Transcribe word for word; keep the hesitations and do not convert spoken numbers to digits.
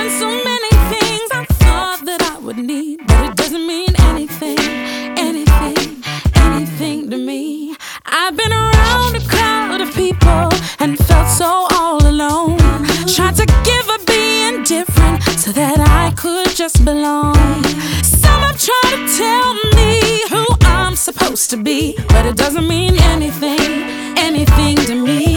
been so many things I thought that I would need, but it doesn't mean anything, anything, anything to me. I've been around a crowd of people and felt so all alone. Tried to give up being different so that I could just belong. Some have tried to tell me who I'm supposed to be, but it doesn't mean anything, anything to me.